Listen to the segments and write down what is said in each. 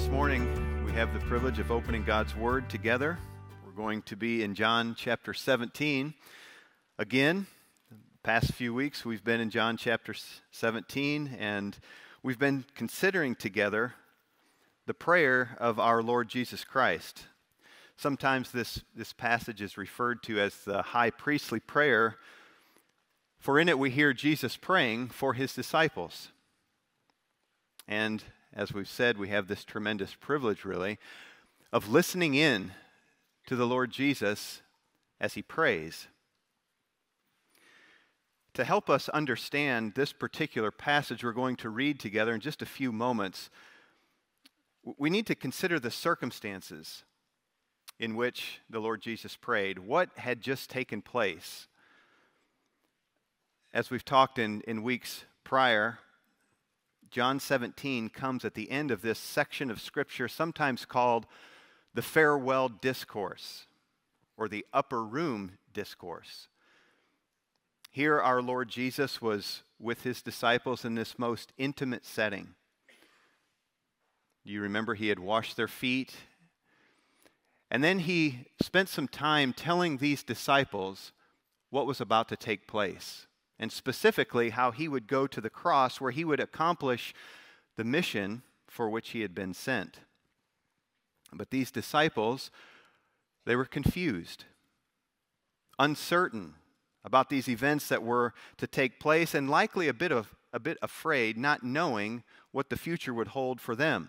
This morning, we have the privilege of opening God's Word together. We're going to be in John chapter 17. Again, the past few weeks, we've been in John chapter 17, and we've been considering together the prayer of our Lord Jesus Christ. Sometimes this passage is referred to as the high priestly prayer, for in it we hear Jesus praying for his disciples. And as we've said, we have this tremendous privilege, really, of listening in to the Lord Jesus as he prays. To help us understand this particular passage we're going to read together in just a few moments, we need to consider the circumstances in which the Lord Jesus prayed. What had just taken place? As we've talked in weeks prior, John 17 comes at the end of this section of Scripture, sometimes called the farewell discourse or the upper room discourse. Here our Lord Jesus was with his disciples in this most intimate setting. You remember he had washed their feet, and then he spent some time telling these disciples what was about to take place, and specifically how he would go to the cross where he would accomplish the mission for which he had been sent. But these disciples, they were confused, uncertain about these events that were to take place, and likely a bit afraid, not knowing what the future would hold for them.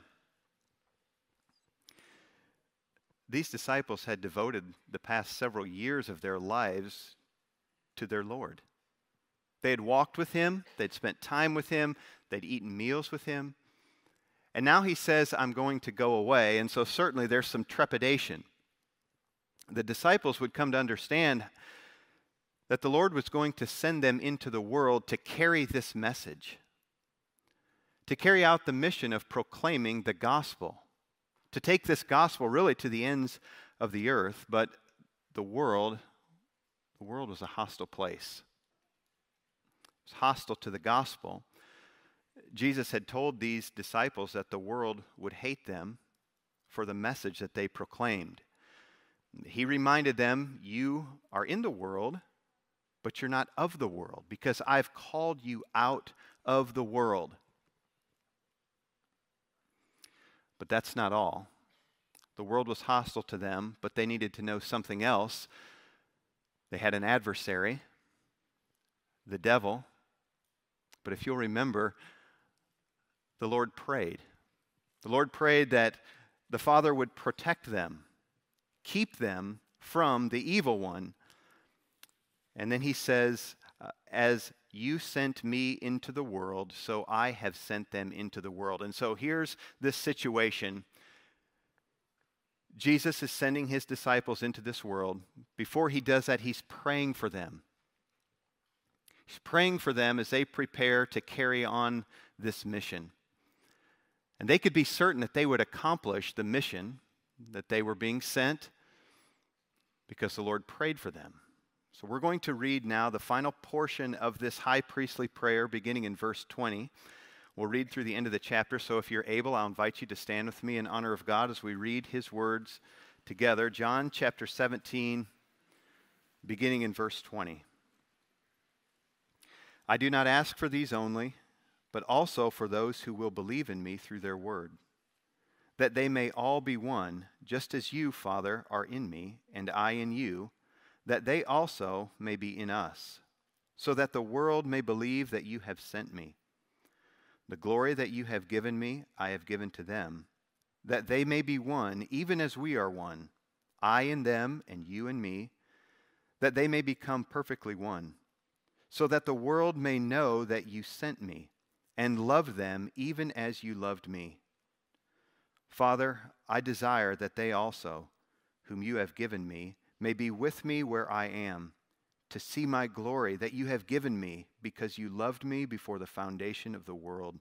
These disciples had devoted the past several years of their lives to their Lord. They had walked with him, they'd spent time with him, they'd eaten meals with him. And now he says, I'm going to go away, and so certainly there's some trepidation. The disciples would come to understand that the Lord was going to send them into the world to carry this message, to carry out the mission of proclaiming the gospel, to take this gospel really to the ends of the earth. But the world was a hostile place. It was hostile to the gospel. Jesus had told these disciples that the world would hate them for the message that they proclaimed. He reminded them, you are in the world, but you're not of the world, because I've called you out of the world. But that's not all. The world was hostile to them, but they needed to know something else. They had an adversary, the devil. But if you'll remember, the Lord prayed. The Lord prayed that the Father would protect them, keep them from the evil one. And then he says, as you sent me into the world, so I have sent them into the world. And so here's this situation. Jesus is sending his disciples into this world. Before he does that, he's praying for them. He's praying for them as they prepare to carry on this mission. And they could be certain that they would accomplish the mission that they were being sent because the Lord prayed for them. So we're going to read now the final portion of this high priestly prayer beginning in verse 20. We'll read through the end of the chapter, so if you're able, I'll invite you to stand with me in honor of God as we read his words together. John chapter 17, beginning in verse 20. I do not ask for these only, but also for those who will believe in me through their word, that they may all be one, just as you, Father, are in me, and I in you, that they also may be in us, so that the world may believe that you have sent me. The glory that you have given me, I have given to them, that they may be one, even as we are one, I in them and you in me, that they may become perfectly one, so that the world may know that you sent me and loved them even as you loved me. Father, I desire that they also, whom you have given me, may be with me where I am, to see my glory that you have given me because you loved me before the foundation of the world.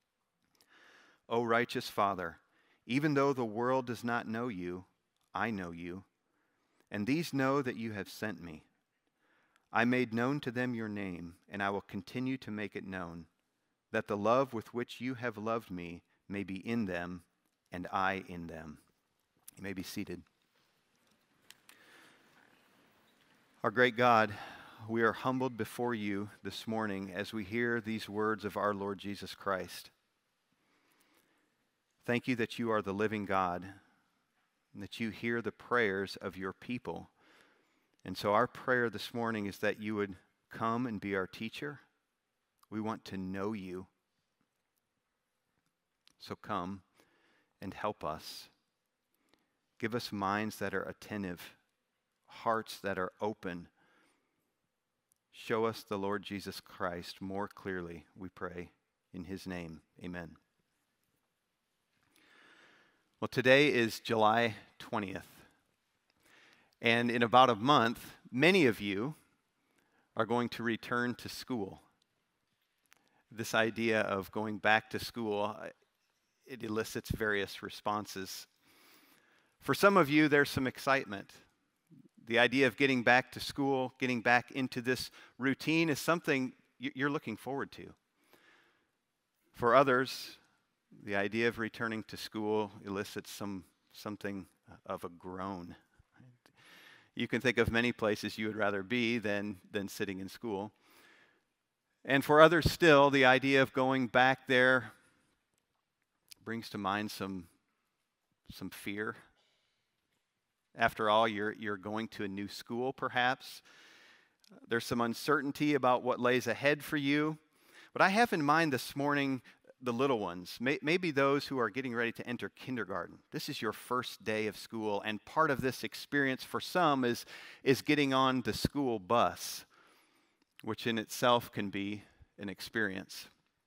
O righteous Father, even though the world does not know you, I know you, and these know that you have sent me. I made known to them your name, and I will continue to make it known, that the love with which you have loved me may be in them, and I in them. You may be seated. Our great God, we are humbled before you this morning as we hear these words of our Lord Jesus Christ. Thank you that you are the living God and that you hear the prayers of your people. And so our prayer this morning is that you would come and be our teacher. We want to know you. So come and help us. Give us minds that are attentive, hearts that are open. Show us the Lord Jesus Christ more clearly, we pray. In his name, amen. Well, today is July 20th. And in about a month, many of you are going to return to school. This idea of going back to school, it elicits various responses. For some of you, there's some excitement. The idea of getting back to school, getting back into this routine is something you're looking forward to. For others, the idea of returning to school elicits something of a groan. You can think of many places you would rather be than sitting in school. And for others still, the idea of going back there brings to mind some fear. After all, you're going to a new school, perhaps. There's some uncertainty about what lays ahead for you. But I have in mind this morning the little ones, maybe those who are getting ready to enter kindergarten. This is your first day of school, and part of this experience for some is getting on the school bus, which in itself can be an experience.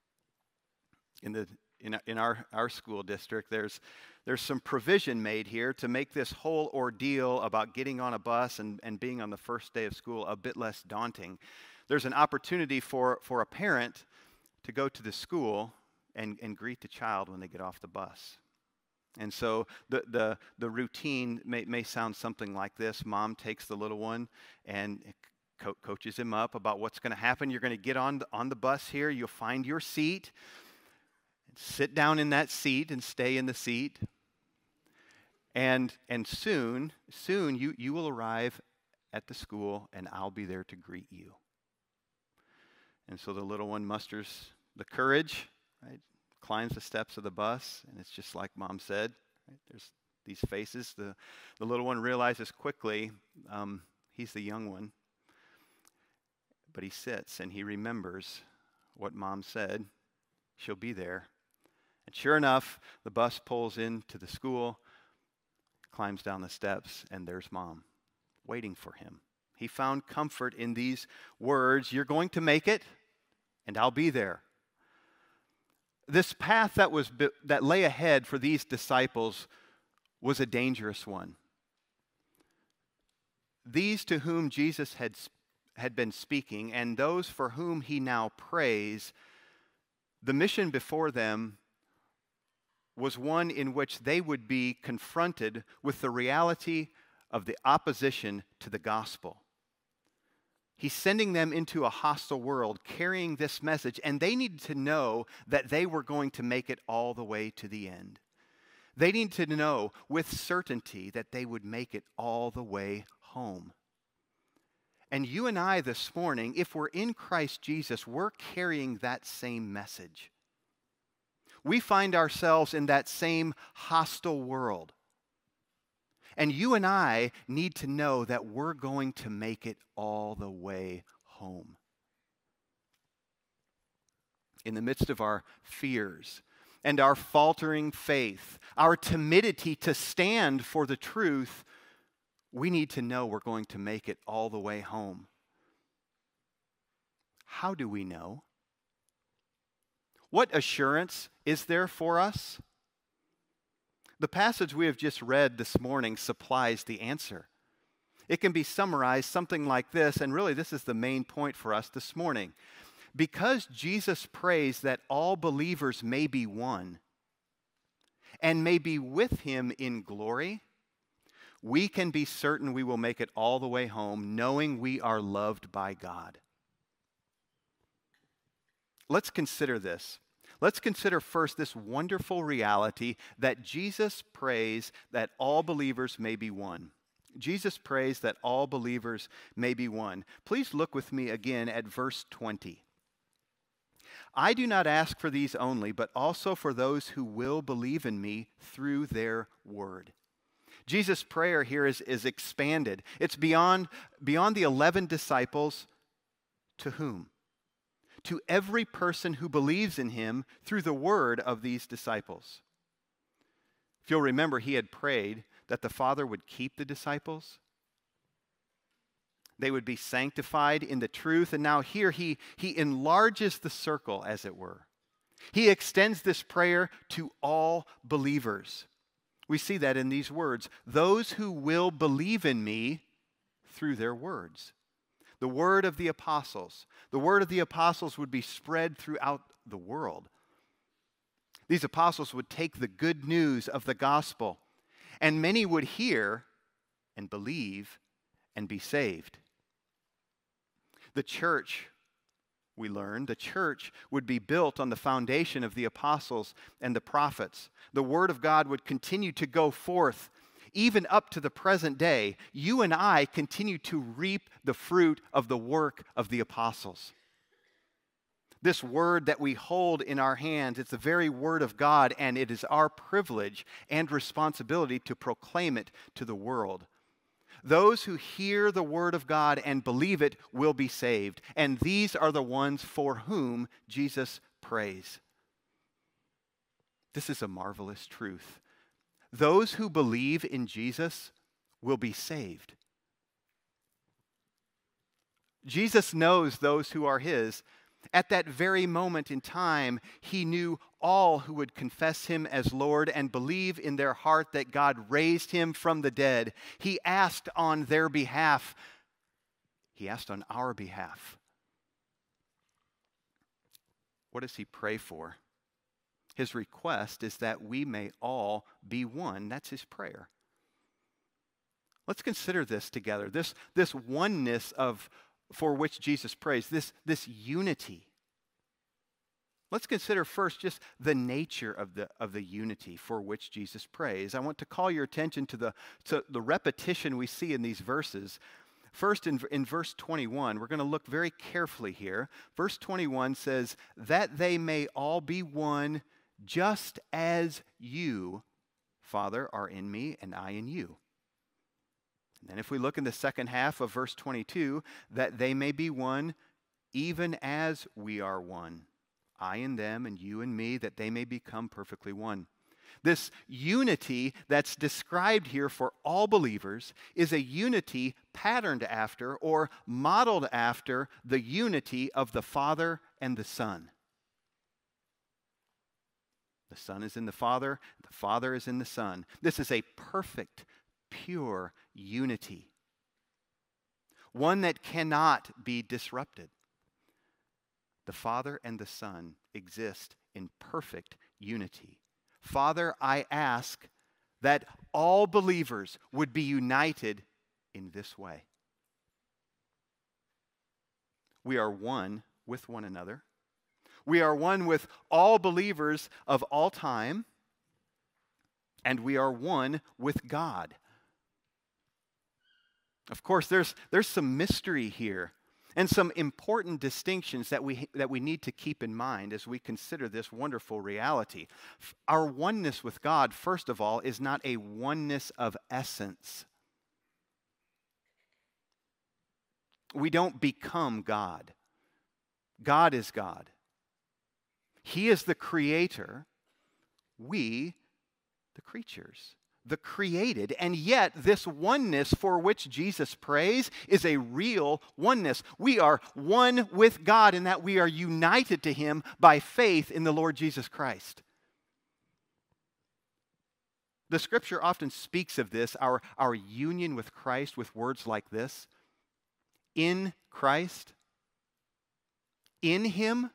In our school district, there's some provision made here to make this whole ordeal about getting on a bus and being on the first day of school a bit less daunting. There's an opportunity for a parent to go to the school and greet the child when they get off the bus. And so the routine may sound something like this. Mom takes the little one and coaches him up about what's going to happen. You're going to get on the bus here. You'll find your seat. Sit down in that seat and stay in the seat. And soon you will arrive at the school, and I'll be there to greet you. And so the little one musters the courage, right? Climbs the steps of the bus, and it's just like Mom said. Right? There's these faces. The little one realizes quickly he's the young one. But he sits, and he remembers what Mom said. She'll be there. And sure enough, the bus pulls into the school, climbs down the steps, and there's Mom waiting for him. He found comfort in these words, "You're going to make it, and I'll be there." This path that lay ahead for these disciples was a dangerous one. These to whom Jesus had been speaking, and those for whom he now prays, the mission before them was one in which they would be confronted with the reality of the opposition to the gospel. He's sending them into a hostile world, carrying this message, and they needed to know that they were going to make it all the way to the end. They needed to know with certainty that they would make it all the way home. And you and I this morning, if we're in Christ Jesus, we're carrying that same message. We find ourselves in that same hostile world. And you and I need to know that we're going to make it all the way home. In the midst of our fears and our faltering faith, our timidity to stand for the truth, we need to know we're going to make it all the way home. How do we know? What assurance is there for us? The passage we have just read this morning supplies the answer. It can be summarized something like this, and really this is the main point for us this morning. Because Jesus prays that all believers may be one and may be with him in glory, we can be certain we will make it all the way home, knowing we are loved by God. Let's consider this. Let's consider first this wonderful reality that Jesus prays that all believers may be one. Jesus prays that all believers may be one. Please look with me again at verse 20. I do not ask for these only, but also for those who will believe in me through their word. Jesus' prayer here is expanded. It's beyond the 11 disciples. To whom? To every person who believes in him through the word of these disciples. If you'll remember, he had prayed that the Father would keep the disciples. They would be sanctified in the truth. And now here he enlarges the circle, as it were. He extends this prayer to all believers. We see that in these words, those who will believe in me through their words. The word of the apostles. The word of the apostles would be spread throughout the world. These apostles would take the good news of the gospel, and many would hear and believe and be saved. The church, we learn, the church would be built on the foundation of the apostles and the prophets. The word of God would continue to go forth. Even up to the present day, you and I continue to reap the fruit of the work of the apostles. This word that we hold in our hands, it's the very word of God, and it is our privilege and responsibility to proclaim it to the world. Those who hear the word of God and believe it will be saved, and these are the ones for whom Jesus prays. This is a marvelous truth. Those who believe in Jesus will be saved. Jesus knows those who are his. At that very moment in time, he knew all who would confess him as Lord and believe in their heart that God raised him from the dead. He asked on their behalf. He asked on our behalf. What does he pray for? His request is that we may all be one. That's his prayer. Let's consider this together. This oneness for which Jesus prays, this unity. Let's consider first just the nature of the unity for which Jesus prays. I want to call your attention to the repetition we see in these verses. First, in verse 21, we're going to look very carefully here. Verse 21 says, that they may all be one, just as you, Father, are in me and I in you. And then if we look in the second half of verse 22, that they may be one, even as we are one. I in them and you in me, that they may become perfectly one. This unity that's described here for all believers is a unity patterned after or modeled after the unity of the Father and the Son. The Son is in the Father is in the Son. This is a perfect, pure unity. One that cannot be disrupted. The Father and the Son exist in perfect unity. Father, I ask that all believers would be united in this way. We are one with one another. We are one with all believers of all time, and we are one with God. Of course, there's some mystery here and some important distinctions that we need to keep in mind as we consider this wonderful reality. Our oneness with God, first of all, is not a oneness of essence. We don't become God. God is God. He is the creator, we the creatures, the created. And yet this oneness for which Jesus prays is a real oneness. We are one with God in that we are united to him by faith in the Lord Jesus Christ. The scripture often speaks of this, our union with Christ, with words like this. In Christ, in him.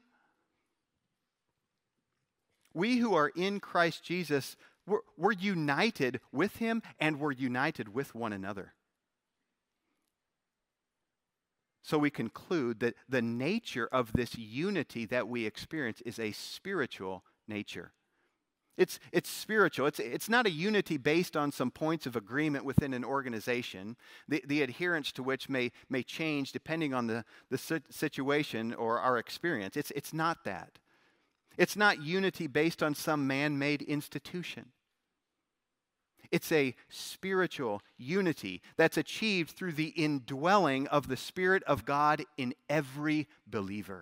We who are in Christ Jesus, we're united with him and we're united with one another. So we conclude that the nature of this unity that we experience is a spiritual nature. It's spiritual. It's not a unity based on some points of agreement within an organization, the adherence to which may change depending on the situation or our experience. It's not that. It's not unity based on some man-made institution. It's a spiritual unity that's achieved through the indwelling of the Spirit of God in every believer.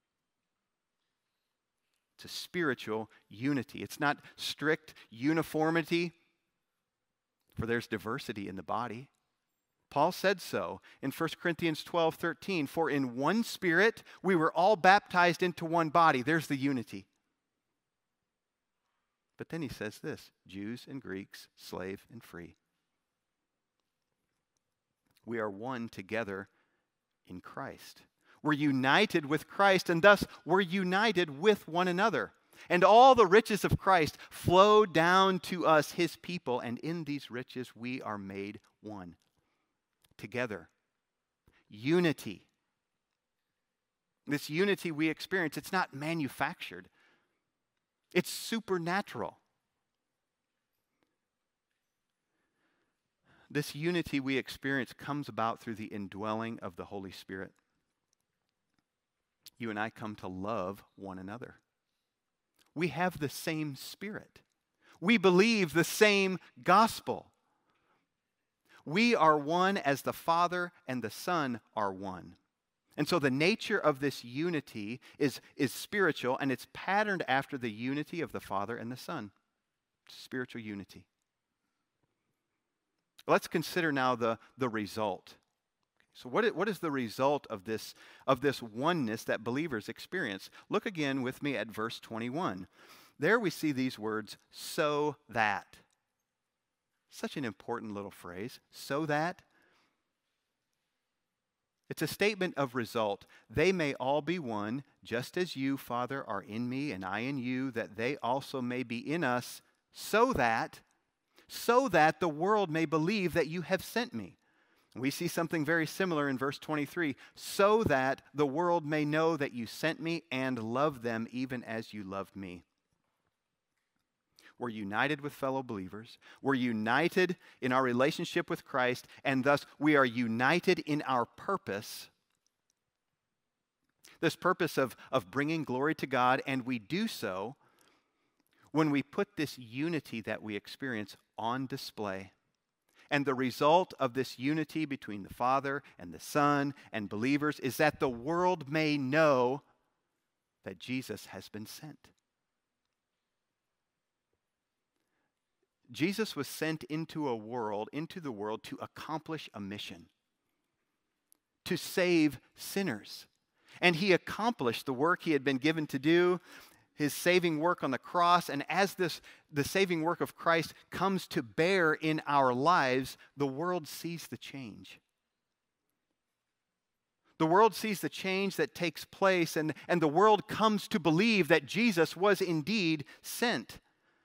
It's a spiritual unity. It's not strict uniformity, for there's diversity in the body. Paul said so in 1 Corinthians 12:13, for in one Spirit we were all baptized into one body. There's the unity. But then he says this, Jews and Greeks, slave and free. We are one together in Christ. We're united with Christ, and thus we're united with one another. And all the riches of Christ flow down to us, his people, and in these riches we are made one. Together. Unity. This unity we experience, it's not manufactured. It's supernatural. This unity we experience comes about through the indwelling of the Holy Spirit. You and I come to love one another. We have the same Spirit. We believe the same gospel. We are one as the Father and the Son are one. And so the nature of this unity is spiritual, and it's patterned after the unity of the Father and the Son. Spiritual unity. Let's consider now the result. So what is the result of this oneness that believers experience? Look again with me at verse 21. There we see these words, so that. Such an important little phrase, so that. It's a statement of result. They may all be one, just as you, Father, are in me and I in you, that they also may be in us, so that the world may believe that you have sent me. We see something very similar in verse 23, so that the world may know that you sent me and love them even as you loved me. We're united with fellow believers. We're united in our relationship with Christ, and thus we are united in our purpose. This purpose of bringing glory to God, and we do so when we put this unity that we experience on display. And the result of this unity between the Father and the Son and believers is that the world may know that Jesus has been sent. Jesus was sent into the world to accomplish a mission, to save sinners. And he accomplished the work he had been given to do, his saving work on the cross. And as the saving work of Christ comes to bear in our lives, the world sees the change. The world sees the change that takes place, and the world comes to believe that Jesus was indeed sent.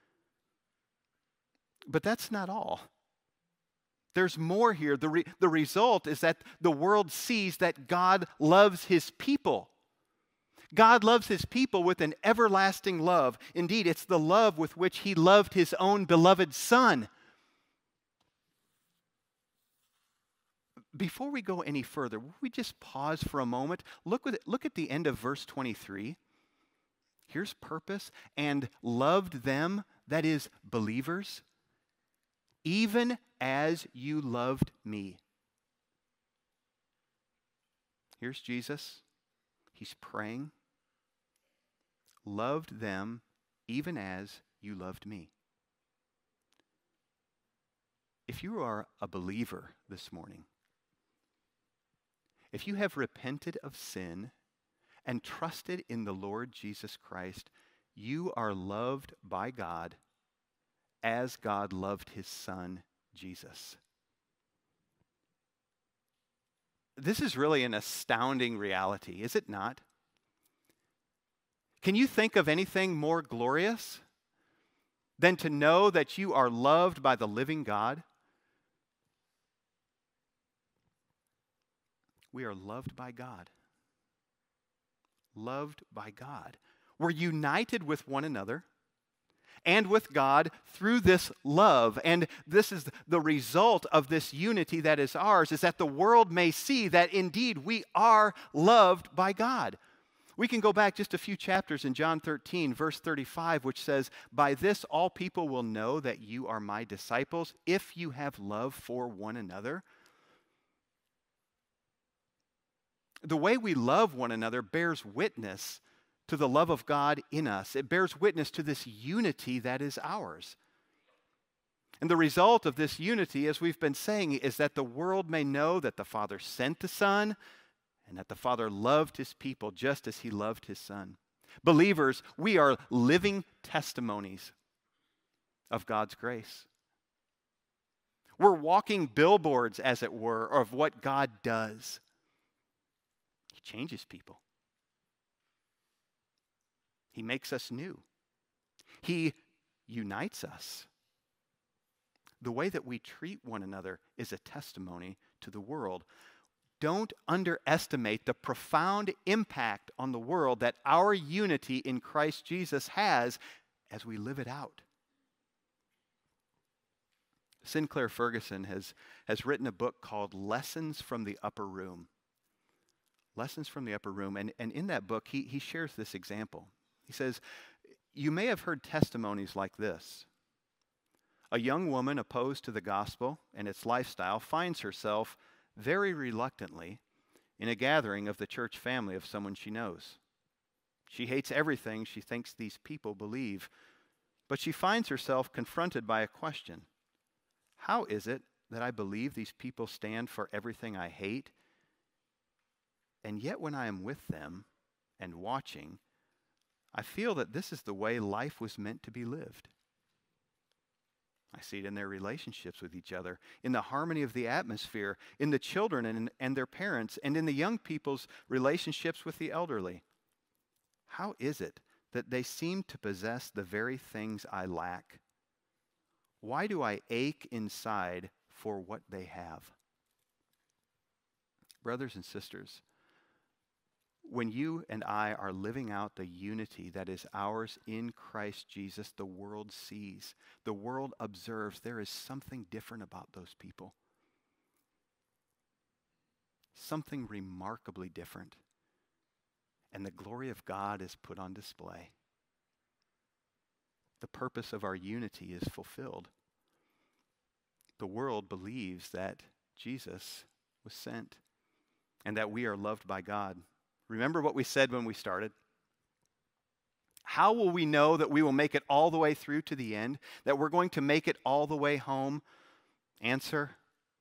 But that's not all. There's more here. The result is that the world sees that God loves his people. God loves his people with an everlasting love. Indeed, it's the love with which he loved his own beloved Son. Before we go any further, will we just pause for a moment? Look at the end of verse 23. Here's purpose. And loved them, that is, believers, even as you loved me. Here's Jesus. He's praying. Loved them even as you loved me. If you are a believer this morning, if you have repented of sin and trusted in the Lord Jesus Christ, you are loved by God as God loved his Son, Jesus. This is really an astounding reality, is it not? Can you think of anything more glorious than to know that you are loved by the living God? We are loved by God. Loved by God. We're united with one another and with God through this love. And this is the result of this unity that is ours, is that the world may see that indeed we are loved by God. We can go back just a few chapters in John 13, verse 35, which says, "By this all people will know that you are my disciples, if you have love for one another." The way we love one another bears witness to the love of God in us. It bears witness to this unity that is ours. And the result of this unity, as we've been saying, is that the world may know that the Father sent the Son and that the Father loved his people just as he loved his Son. Believers, we are living testimonies of God's grace. We're walking billboards, as it were, of what God does. He changes people. He makes us new. He unites us. The way that we treat one another is a testimony to the world. Don't underestimate the profound impact on the world that our unity in Christ Jesus has as we live it out. Sinclair Ferguson has written a book called Lessons from the Upper Room. Lessons from the Upper Room. And in that book, he shares this example. He says, "You may have heard testimonies like this. A young woman opposed to the gospel and its lifestyle finds herself very reluctantly in a gathering of the church family of someone she knows. She hates everything she thinks these people believe, but she finds herself confronted by a question. How is it that I believe these people stand for everything I hate, and yet when I am with them and watching, I feel that this is the way life was meant to be lived. I see it in their relationships with each other, in the harmony of the atmosphere, in the children and their parents, and in the young people's relationships with the elderly. How is it that they seem to possess the very things I lack? Why do I ache inside for what they have?" Brothers and sisters, when you and I are living out the unity that is ours in Christ Jesus, the world sees, the world observes there is something different about those people. Something remarkably different. And the glory of God is put on display. The purpose of our unity is fulfilled. The world believes that Jesus was sent and that we are loved by God. Remember what we said when we started? How will we know that we will make it all the way through to the end? That we're going to make it all the way home? Answer: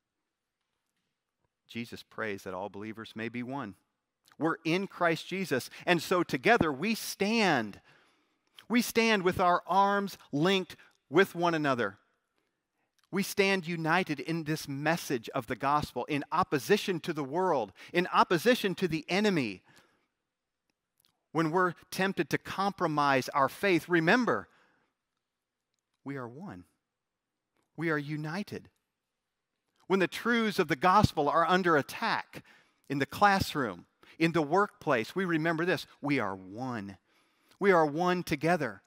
Jesus prays that all believers may be one. We're in Christ Jesus, and so together we stand. We stand with our arms linked with one another. We stand united in this message of the gospel, in opposition to the world, in opposition to the enemy. When we're tempted to compromise our faith, remember, we are one. We are united. When the truths of the gospel are under attack in the classroom, in the workplace, we remember this: we are one. We are one together.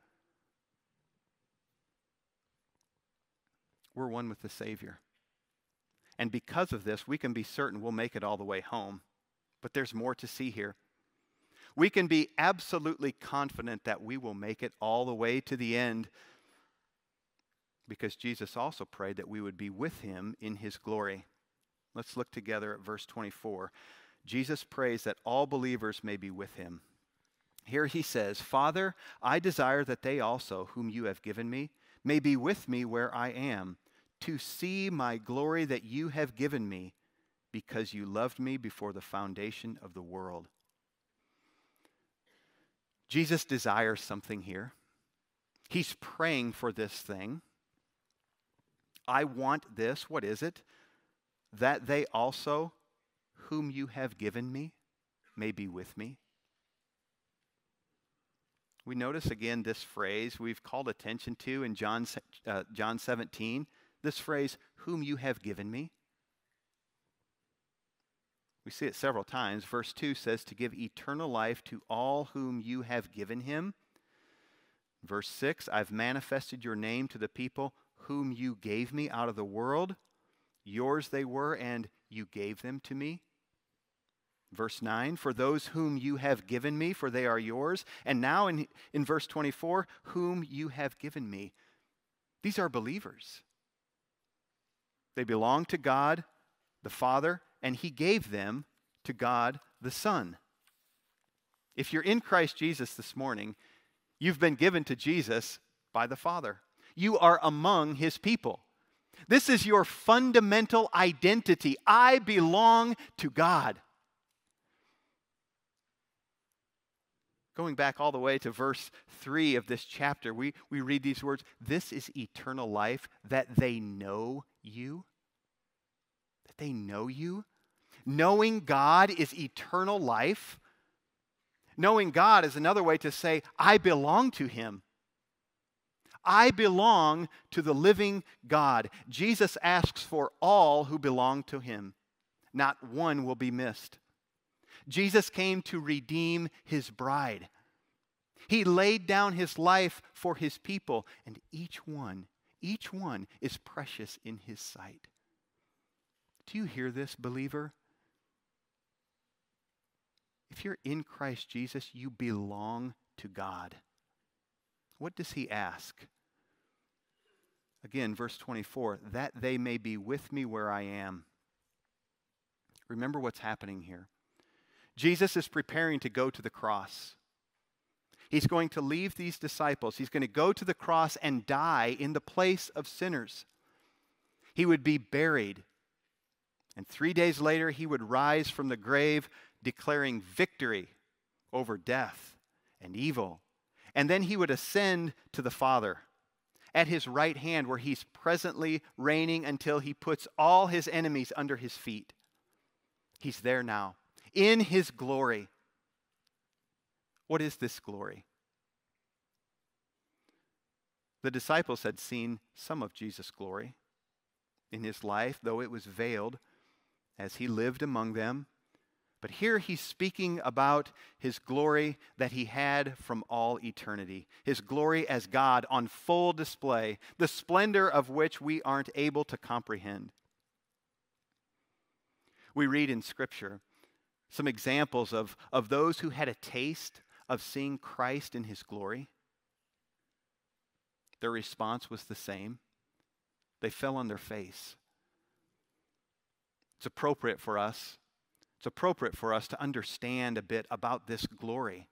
We're one with the Savior. And because of this, we can be certain we'll make it all the way home. But there's more to see here. We can be absolutely confident that we will make it all the way to the end, because Jesus also prayed that we would be with him in his glory. Let's look together at verse 24. Jesus prays that all believers may be with him. Here he says, "Father, I desire that they also, whom you have given me, may be with me where I am, to see my glory that you have given me, because you loved me before the foundation of the world." Jesus desires something here. He's praying for this thing. I want this. What is it? That they also, whom you have given me, may be with me. We notice again this phrase we've called attention to in John 17. This phrase, "whom you have given me." We see it several times. Verse 2 says to give eternal life to all whom you have given him. Verse 6, I've manifested your name to the people whom you gave me out of the world. Yours they were, and you gave them to me. Verse 9, for those whom you have given me, for they are yours. And now in verse 24, whom you have given me. These are believers. They belong to God the Father, and he gave them to God the Son. If you're in Christ Jesus this morning, you've been given to Jesus by the Father. You are among his people. This is your fundamental identity. I belong to God. Going back all the way to verse 3 of this chapter, we read these words, this is eternal life, that they know you. That they know you. Knowing God is eternal life. Knowing God is another way to say, I belong to him. I belong to the living God. Jesus asks for all who belong to him. Not one will be missed. Jesus came to redeem his bride. He laid down his life for his people, and each one is precious in his sight. Do you hear this, believer? If you're in Christ Jesus, you belong to God. What does he ask? Again, verse 24, that they may be with me where I am. Remember what's happening here. Jesus is preparing to go to the cross. He's going to leave these disciples. He's going to go to the cross and die in the place of sinners. He would be buried. And 3 days later, he would rise from the grave, declaring victory over death and evil. And then he would ascend to the Father at his right hand, where he's presently reigning until he puts all his enemies under his feet. He's there now, in his glory. What is this glory? The disciples had seen some of Jesus' glory in his life, though it was veiled as he lived among them. But here he's speaking about his glory that he had from all eternity. His glory as God on full display, the splendor of which we aren't able to comprehend. We read in Scripture some examples of those who had a taste of seeing Christ in his glory. Their response was the same. They fell on their face. It's appropriate for us. It's appropriate for us to understand a bit about this glory.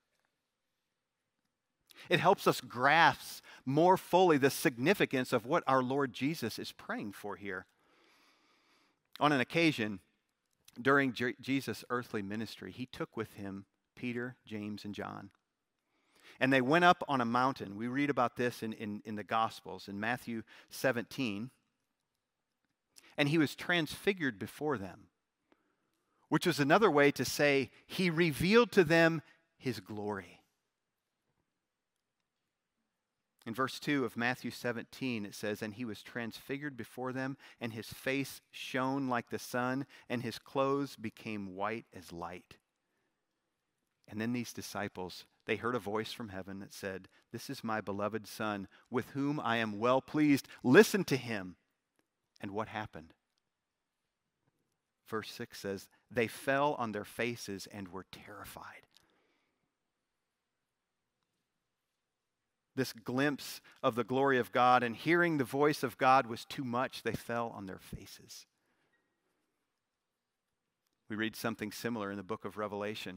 It helps us grasp more fully the significance of what our Lord Jesus is praying for here. On an occasion, during Jesus' earthly ministry, he took with him Peter, James, and John. And they went up on a mountain. We read about this in the Gospels, in Matthew 17. And he was transfigured before them, which was another way to say he revealed to them his glory. In verse 2 of Matthew 17, it says, and he was transfigured before them, and his face shone like the sun, and his clothes became white as light. And then these disciples, they heard a voice from heaven that said, this is my beloved Son, with whom I am well pleased. Listen to him. And what happened? Verse 6 says, they fell on their faces and were terrified. This glimpse of the glory of God and hearing the voice of God was too much. They fell on their faces. We read something similar in the book of Revelation.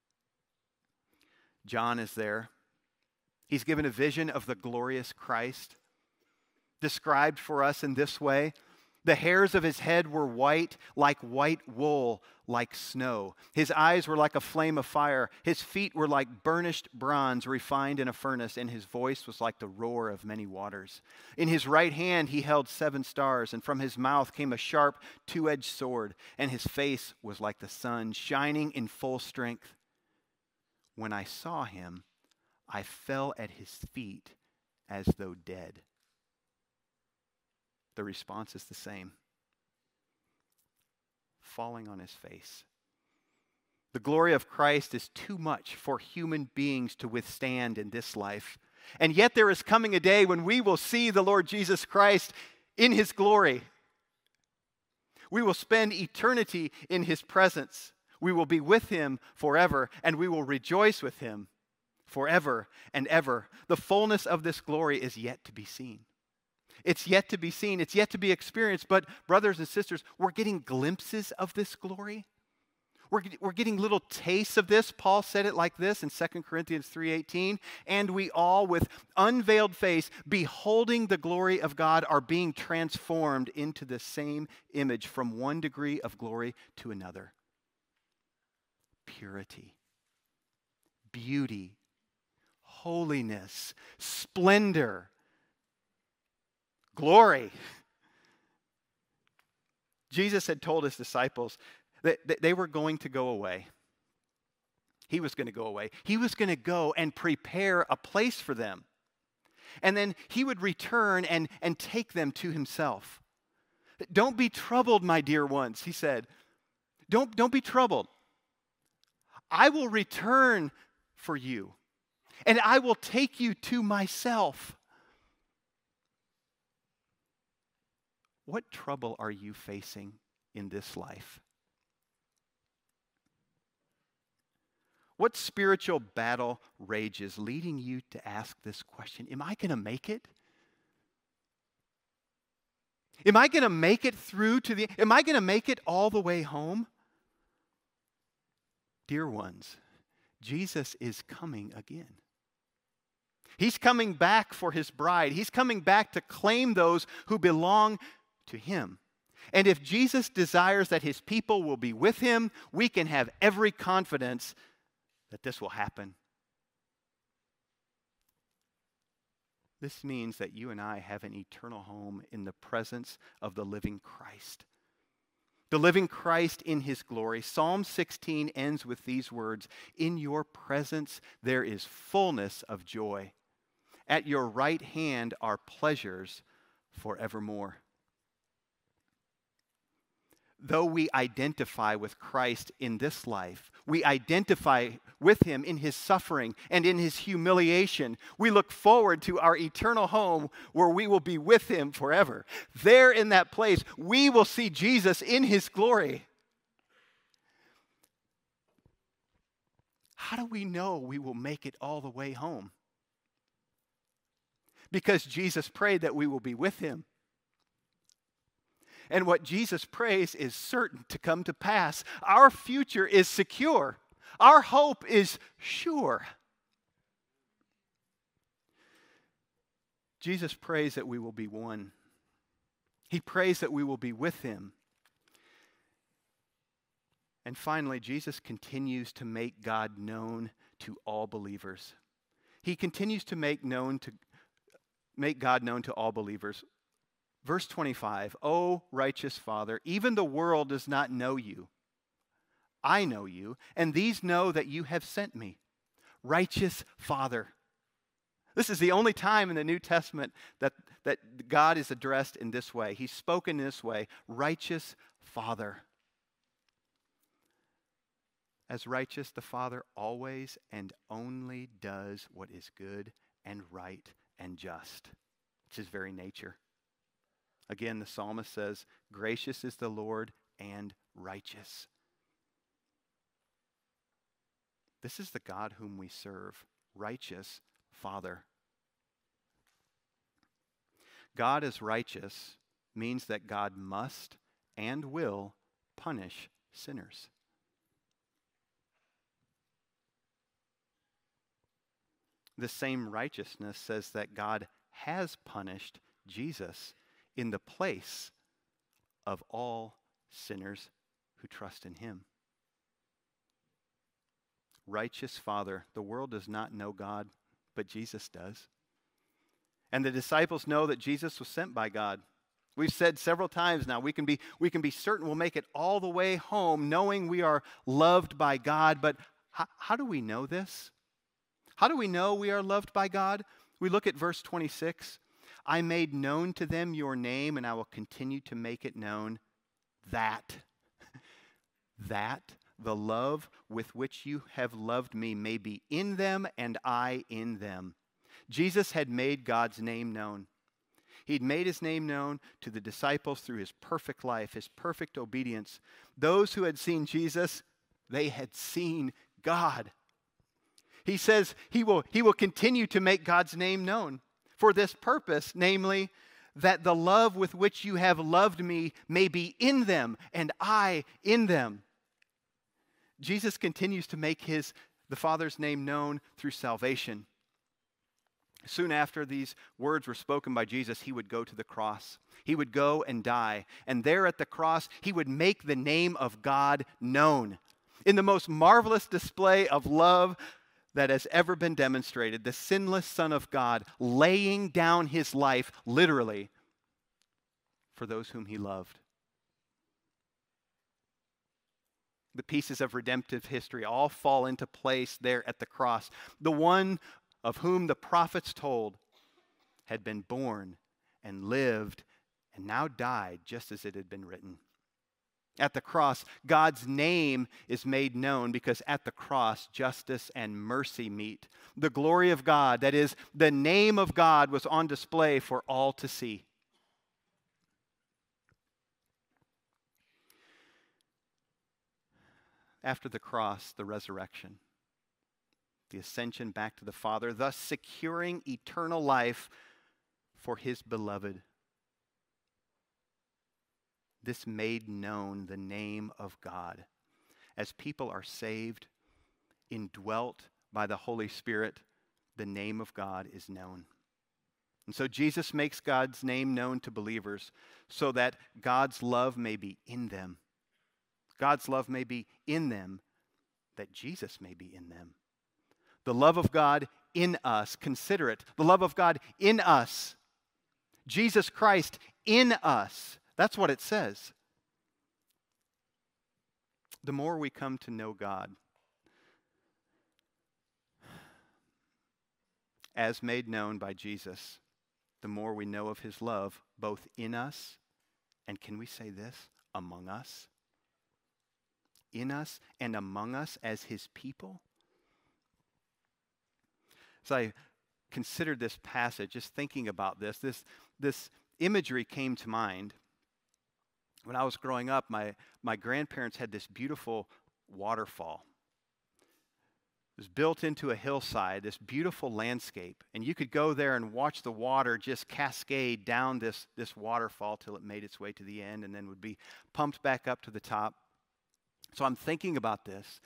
John is there. He's given a vision of the glorious Christ, described for us in this way. The hairs of his head were white, like white wool, like snow. His eyes were like a flame of fire. His feet were like burnished bronze refined in a furnace, and his voice was like the roar of many waters. In his right hand he held 7 stars, and from his mouth came a sharp, 2-edged sword, and his face was like the sun, shining in full strength. When I saw him, I fell at his feet as though dead. The response is the same. falling on his face. The glory of Christ is too much for human beings to withstand in this life. And yet there is coming a day when we will see the Lord Jesus Christ in his glory. We will spend eternity in his presence. We will be with him forever, and we will rejoice with him forever and ever. The fullness of this glory is yet to be seen. It's yet to be seen. It's yet to be experienced. But brothers and sisters, we're getting glimpses of this glory. We're getting little tastes of this. Paul said it like this in 2 Corinthians 3:18. And we all, with unveiled face, beholding the glory of God, are being transformed into the same image from one degree of glory to another. Purity, beauty, holiness, splendor, glory. Jesus had told his disciples that they were going to go away. He was going to go away. He was going to go and prepare a place for them. And then he would return and take them to himself. Don't be troubled, my dear ones, he said. Don't be troubled. I will return for you, and I will take you to myself. What trouble are you facing in this life? What spiritual battle rages leading you to ask this question? Am I going to make it? Am I going to make it through to the, am I going to make it all the way home? Dear ones, Jesus is coming again. He's coming back for his bride. He's coming back to claim those who belong to him. And if Jesus desires that his people will be with him, we can have every confidence that this will happen. This means that you and I have an eternal home in the presence of the living Christ. The living Christ in his glory. Psalm 16 ends with these words, "In your presence there is fullness of joy. At your right hand are pleasures forevermore." Though we identify with Christ in this life, we identify with him in his suffering and in his humiliation, we look forward to our eternal home where we will be with him forever. There in that place, we will see Jesus in his glory. How do we know we will make it all the way home? Because Jesus prayed that we will be with him. And what Jesus prays is certain to come to pass. Our future is secure. Our hope is sure. Jesus prays that we will be one. He prays that we will be with him. And finally, Jesus continues to make God known to all believers. He continues to make God known to all believers. Verse 25, "O righteous Father, even the world does not know you. I know you, and these know that you have sent me." Righteous Father. This is the only time in the New Testament that God is addressed in this way. He's spoken in this way, righteous Father. As righteous, the Father always and only does what is good and right and just. It's his very nature. Again, the psalmist says, "Gracious is the Lord and righteous." This is the God whom we serve, righteous Father. God as righteous means that God must and will punish sinners. The same righteousness says that God has punished Jesus in the place of all sinners who trust in him. Righteous Father, the world does not know God, but Jesus does. And the disciples know that Jesus was sent by God. We've said several times now, we can be certain we'll make it all the way home knowing we are loved by God. But how do we know this? How do we know we are loved by God? We look at verse 26. "I made known to them your name, and I will continue to make it known that." that the love with which you have loved me may be in them and I in them. Jesus had made God's name known. He'd made his name known to the disciples through his perfect life, his perfect obedience. Those who had seen Jesus, they had seen God. He says he will continue to make God's name known for this purpose, namely, that the love with which you have loved me may be in them and I in them. Jesus continues to make the Father's name known through salvation. Soon after these words were spoken by Jesus, he would go to the cross. He would go and die. And there at the cross, he would make the name of God known. In the most marvelous display of love that has ever been demonstrated, the sinless Son of God laying down his life, literally, for those whom he loved. The pieces of redemptive history all fall into place there at the cross. The one of whom the prophets told had been born and lived and now died just as it had been written. At the cross, God's name is made known because at the cross, justice and mercy meet. The glory of God, that is, the name of God, was on display for all to see. After the cross, the resurrection, the ascension back to the Father, thus securing eternal life for his beloved. This made known the name of God. As people are saved, indwelt by the Holy Spirit, the name of God is known. And so Jesus makes God's name known to believers so that God's love may be in them. God's love may be in them, that Jesus may be in them. The love of God in us, consider it. The love of God in us. Jesus Christ in us. That's what it says. The more we come to know God, as made known by Jesus, the more we know of his love, both in us, and can we say this, among us? In us and among us as his people. So I considered this passage, just thinking about this imagery came to mind. When I was growing up, my grandparents had this beautiful waterfall. It was built into a hillside, this beautiful landscape. And you could go there and watch the water just cascade down this waterfall till it made its way to the end and then would be pumped back up to the top. So I'm thinking about this.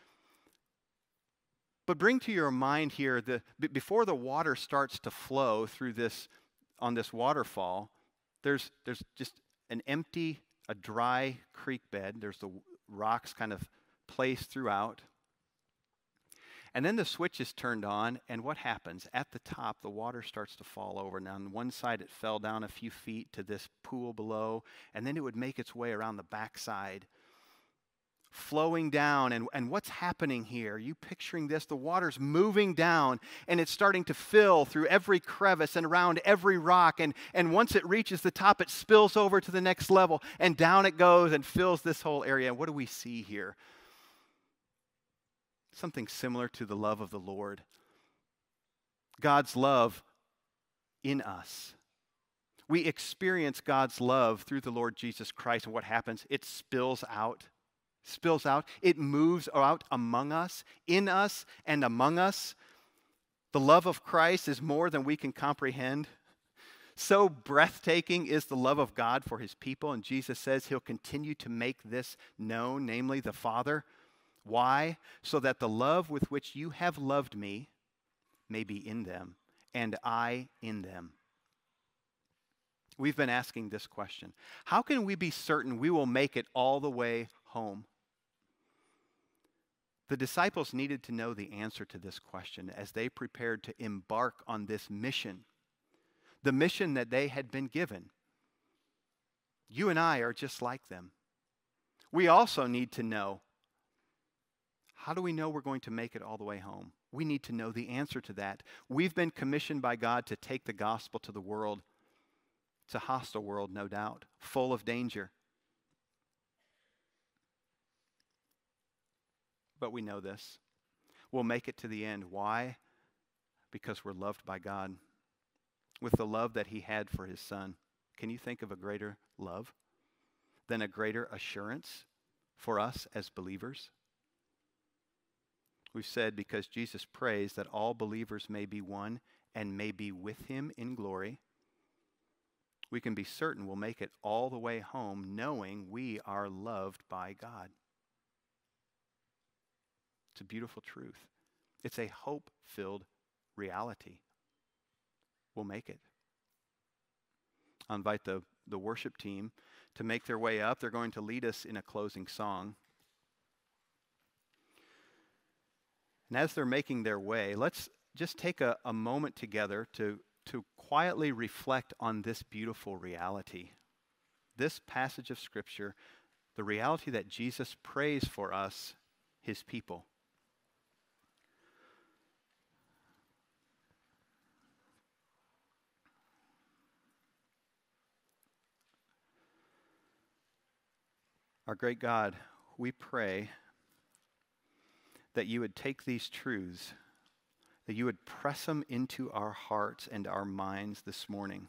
But bring to your mind here, before the water starts to flow through on this waterfall, there's just a dry creek bed. There's the rocks kind of placed throughout. And then the switch is turned on, and what happens? At the top, the water starts to fall over. Now, on one side, it fell down a few feet to this pool below, and then it would make its way around the backside, flowing down. And what's happening here? You picturing this? The water's moving down, and it's starting to fill through every crevice and around every rock. And once it reaches the top, it spills over to the next level, and down it goes and fills this whole area. And what do we see here? Something similar to the love of the Lord. God's love in us. We experience God's love through the Lord Jesus Christ, and what happens? It spills out. It moves out among us, in us, and among us. The love of Christ is more than we can comprehend. So breathtaking is the love of God for his people, and Jesus says he'll continue to make this known, namely the Father. Why? So that the love with which you have loved me may be in them, and I in them. We've been asking this question. How can we be certain we will make it all the way home? The disciples needed to know the answer to this question as they prepared to embark on this mission, the mission that they had been given. You and I are just like them. We also need to know, how do we know we're going to make it all the way home? We need to know the answer to that. We've been commissioned by God to take the gospel to the world. It's a hostile world, no doubt, full of danger. but we know this. We'll make it to the end. Why? Because we're loved by God with the love that he had for his son. Can you think of a greater love than a greater assurance for us as believers? We've said because Jesus prays that all believers may be one and may be with him in glory, we can be certain we'll make it all the way home knowing we are loved by God. It's a beautiful truth. It's a hope-filled reality. We'll make it. I'll invite the worship team to make their way up. They're going to lead us in a closing song. And as they're making their way, let's just take a moment together to quietly reflect on this beautiful reality. This passage of Scripture, the reality that Jesus prays for us, his people. Our great God, we pray that you would take these truths, that you would press them into our hearts and our minds this morning.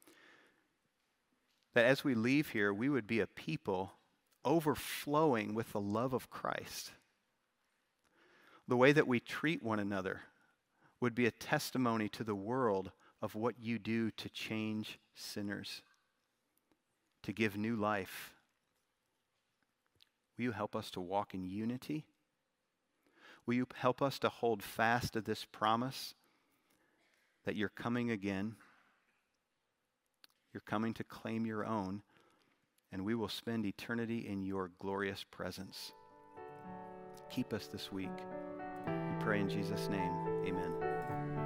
That as we leave here, we would be a people overflowing with the love of Christ. The way that we treat one another would be a testimony to the world of what you do to change sinners, to give new life. Will you help us to walk in unity? Will you help us to hold fast to this promise that you're coming again? You're coming to claim your own, and we will spend eternity in your glorious presence. Keep us this week. We pray in Jesus' name. Amen.